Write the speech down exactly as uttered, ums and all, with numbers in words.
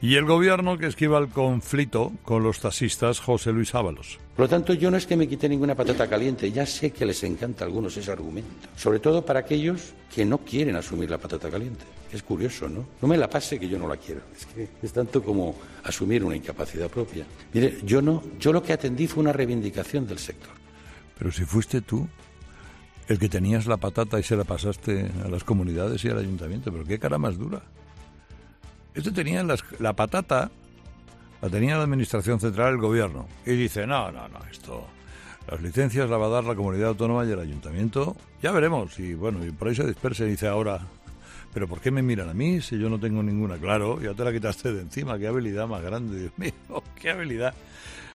Y el gobierno que esquiva el conflicto con los taxistas, José Luis Ábalos. Por lo tanto, yo no es que me quite ninguna patata caliente, ya sé que les encanta a algunos ese argumento, sobre todo para aquellos que no quieren asumir la patata caliente. Es curioso, ¿no? No me la pase que yo no la quiero. Es que es tanto como asumir una incapacidad propia. Mire, yo no, yo lo que atendí fue una reivindicación del sector. Pero si fuiste tú el que tenías la patata y se la pasaste a las comunidades y al ayuntamiento, pero qué cara más dura. Este tenía las, la patata, la tenía la Administración Central, el Gobierno, y dice, no, no, no, esto, las licencias la va a dar la Comunidad Autónoma y el Ayuntamiento, ya veremos, y bueno, y por ahí se dispersa y dice ahora, pero ¿por qué me miran a mí si yo no tengo ninguna? Claro, ya te la quitaste de encima, qué habilidad más grande, Dios mío, qué habilidad.